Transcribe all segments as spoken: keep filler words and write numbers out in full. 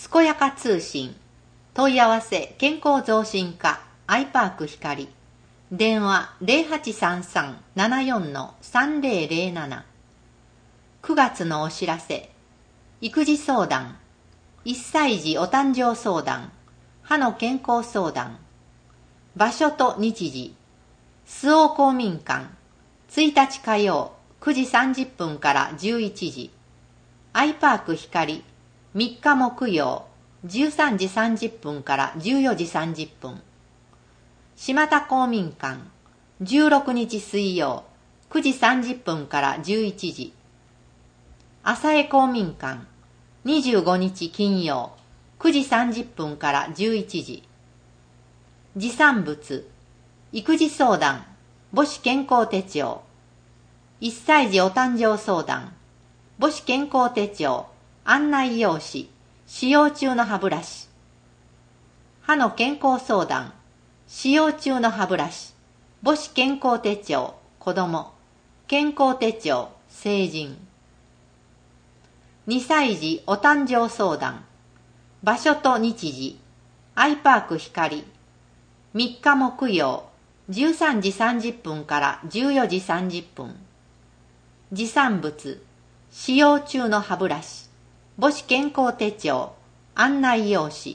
健やか通信問い合わせ健康増進課アイパーク光電話 ゼロはちさんさん ななよん さんぜろぜろなな くがつのお知らせ育児相談いっさい児お誕生相談歯の健康相談場所と日時周防公民館ついたち火曜くじさんじゅっぷんからじゅういちじアイパーク光みっか木曜じゅうさんじさんじゅっぷんからじゅうよじさんじゅっぷん島田公民館じゅうろくにち水曜くじさんじゅっぷんからじゅういちじ浅江公民館にじゅうごにち金曜くじさんじゅっぷんからじゅういちじ持産物育児相談母子健康手帳いっさい児お誕生相談母子健康手帳案内用紙使用中の歯ブラシ歯の健康相談使用中の歯ブラシ母子健康手帳子ども健康手帳成人にさい児お誕生相談場所と日時アイパーク光みっか木曜じゅうさんじさんじゅっぷんからじゅうよじさんじゅっぷん持産物使用中の歯ブラシ母子健康手帳案内用紙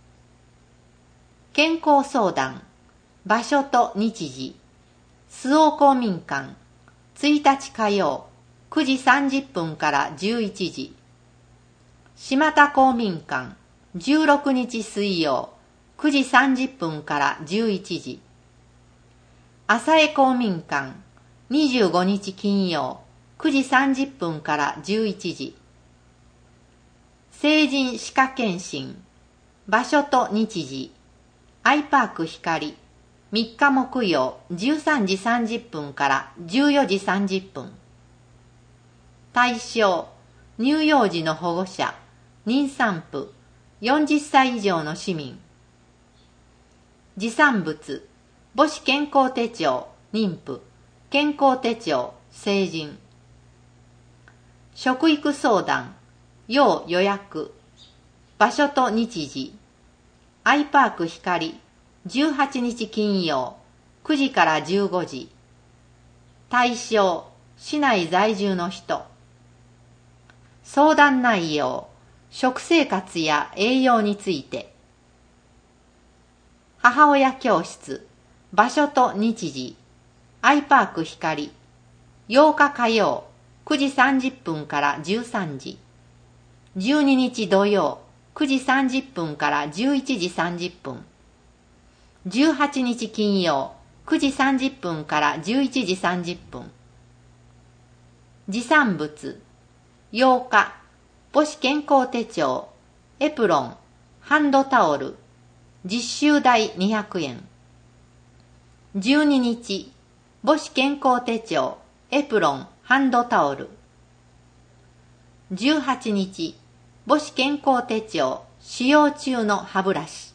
健康相談場所と日時周防公民館ついたち火曜くじさんじゅっぷんからじゅういちじ島田公民館じゅうろくにち水曜くじさんじゅっぷんからじゅういちじ浅江公民館にじゅうごにち金曜くじさんじゅっぷんからじゅういちじ成人歯科検診場所と日時アイパーク光みっか木曜じゅうさんじさんじゅっぷんからじゅうよじさんじゅっぷん対象乳幼児の保護者妊産婦よんじゅっさい以上の市民持産物母子健康手帳妊婦健康手帳成人食育相談要予約場所と日時アイパーク光じゅうはちにち金曜くじからじゅうごじ対象市内在住の人相談内容食生活や栄養について母親教室場所と日時アイパーク光ようか火曜くじさんじゅっぷんからじゅうさんじじゅうににち土曜くじさんじゅっぷんからじゅういちじさんじゅっぷんじゅうはちにち金曜くじさんじゅっぷんからじゅういちじさんじゅっぷん持産物ようか母子健康手帳エプロンハンドタオル実習代にひゃくえんじゅうににち母子健康手帳エプロンハンドタオルじゅうはちにち母子健康手帳使用中の歯ブラシ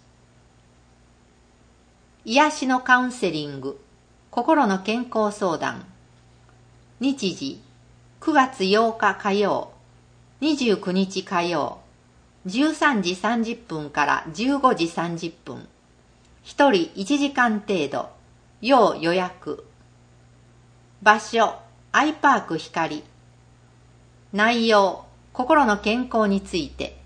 癒しのカウンセリング心の健康相談日時くがつようか火曜にじゅうくにち火曜じゅうさんじさんじゅっぷんからじゅうごじさんじゅっぷんひとりいちじかん程度要予約場所アイパーク光内容心の健康について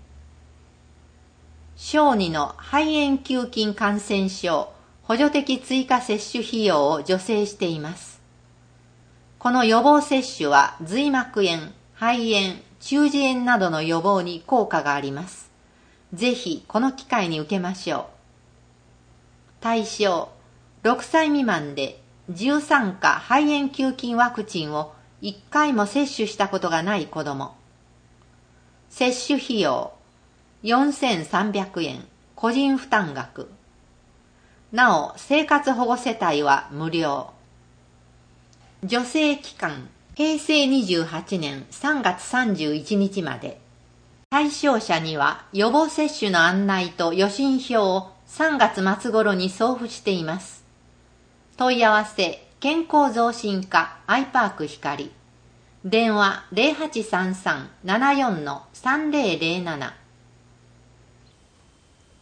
小児の肺炎球菌感染症補助的追加接種費用を助成しています。この予防接種は髄膜炎、肺炎、中耳炎などの予防に効果があります。ぜひこの機会に受けましょう。対象ろくさい未満でじゅうさんか肺炎球菌ワクチンをいっかいも接種したことがない子ども。接種費用よんせんさんびゃくえん個人負担額。なお生活保護世帯は無料。助成期間へいせいにじゅうはちねんさんがつさんじゅういちにちまで。対象者には予防接種の案内と予診票をさんがつまつ頃に送付しています。問い合わせ健康増進課アイパーク光電話 ゼロはちさんさん ななよん さんぜろぜろなな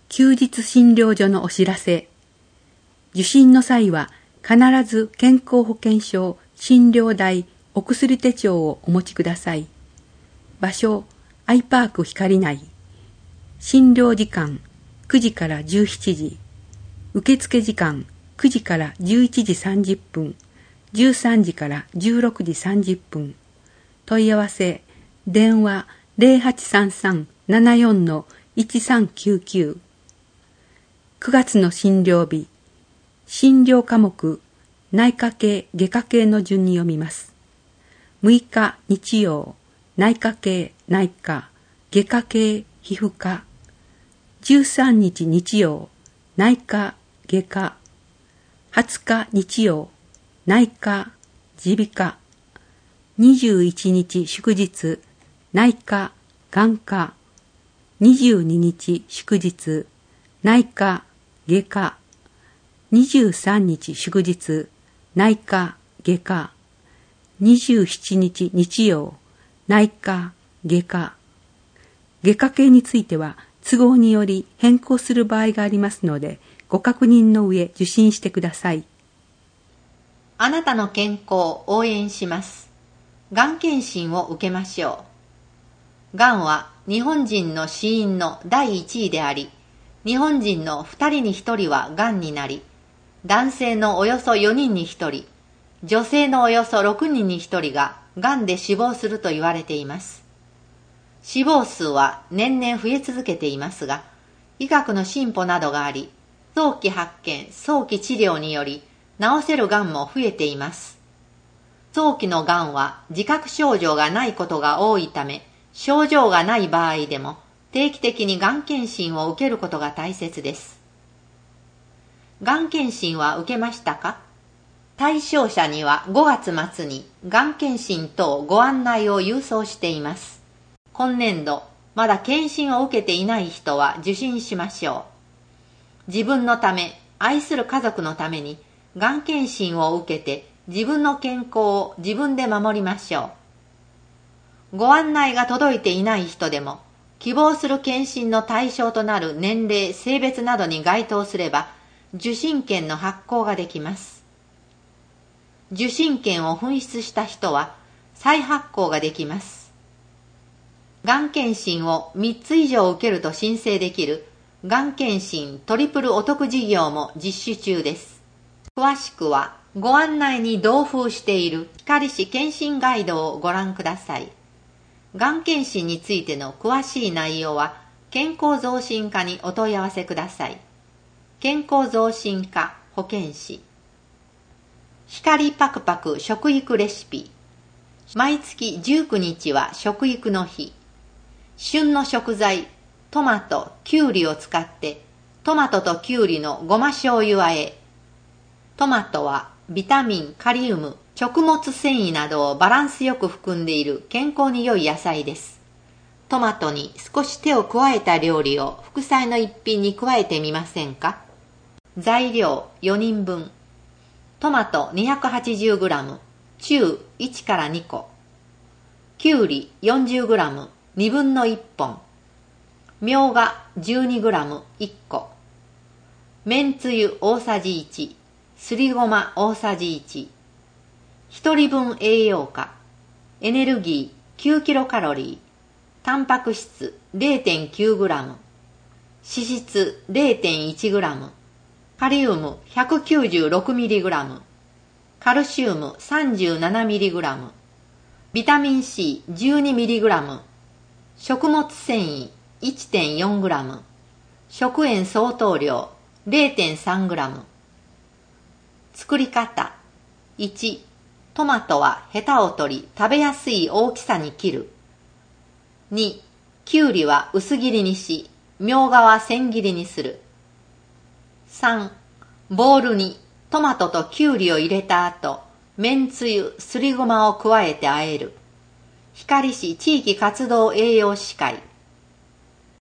休日診療所のお知らせ。受診の際は必ず健康保険証、診療代、お薬手帳をお持ちください。場所、アイパーク光内。診療時間、くじからじゅうしちじ。受付時間、くじからじゅういちじさんじゅっぷん。じゅうさんじからじゅうろくじさんじゅっぷん。問い合わせ、電話 ゼロはちさんさん ななよん いちさんきゅうきゅう。くがつの診療日、診療科目、内科系、外科系の順に読みます。むいか日曜、内科系、内科、外科系、皮膚科。じゅうさんにち日曜、内科、外科。はつか日曜、内科、耳鼻科。にじゅういちにち祝日、内科、眼科。にじゅうににち祝日、内科、外科。にじゅうさんにち祝日、内科、外科。にじゅうしちにち日曜、内科、外科。外科系については都合により変更する場合がありますので、ご確認の上受診してください。 あなたの健康を応援します。がん検診を受けましょう。がんは日本人の死因のだいいちいであり、日本人のふたりにひとりはがんになり、男性のおよそよにんにひとり、女性のおよそろくにんにひとりががんで死亡すると言われています。死亡数は年々増え続けていますが、医学の進歩などがあり、早期発見、早期治療により治せるがんも増えています。早期のがんは自覚症状がないことが多いため、症状がない場合でも定期的にがん検診を受けることが大切です。がん検診は受けましたか？対象者にはごがつまつにがん検診等ご案内を郵送しています。今年度、まだ検診を受けていない人は受診しましょう。自分のため、愛する家族のために、がん検診を受けて自分の健康を自分で守りましょう。ご案内が届いていない人でも、希望する検診の対象となる年齢、性別などに該当すれば、受診券の発行ができます。受診券を紛失した人は再発行ができます。がん検診をみっつ以上受けると申請できるがん検診トリプルお得事業も実施中です。詳しくはご案内に同封している光市検診ガイドをご覧ください。がん検診についての詳しい内容は健康増進課にお問い合わせください。健康増進課保健師。光パクパク食育レシピ。毎月じゅうくにちは食育の日。旬の食材、トマト、キュウリを使ってトマトとキュウリのごま醤油和え。トマトはビタミン、カリウム、食物繊維などをバランスよく含んでいる健康に良い野菜です。トマトに少し手を加えた料理を副菜の一品に加えてみませんか？材料よにんぶん。トマト にひゃくはちじゅうグラム、中いちからにこ。きゅうり よんじゅうグラム、にぶんのいっぽん。みょうが じゅうにグラム、いっこ。めんつゆ大さじいち、すりごま大さじいち。ひとりぶん栄養価。エネルギーきゅうキロカロリー。タンパク質 れいてんきゅうグラム。脂質 れいてんいちグラム。カリウム ひゃくきゅうじゅうろくミリグラム。カルシウム さんじゅうななミリグラム。ビタミン シー じゅうにミリグラム。食物繊維 いってんよんグラム。食塩相当量 れいてんさんグラム。作り方。いち、トマトはヘタを取り食べやすい大きさに切る。に、きゅうりは薄切りにし、みょうがは千切りにする。さん、ボウルにトマトときゅうりを入れた後、めんつゆ、すりごまを加えて和える。光市地域活動栄養士会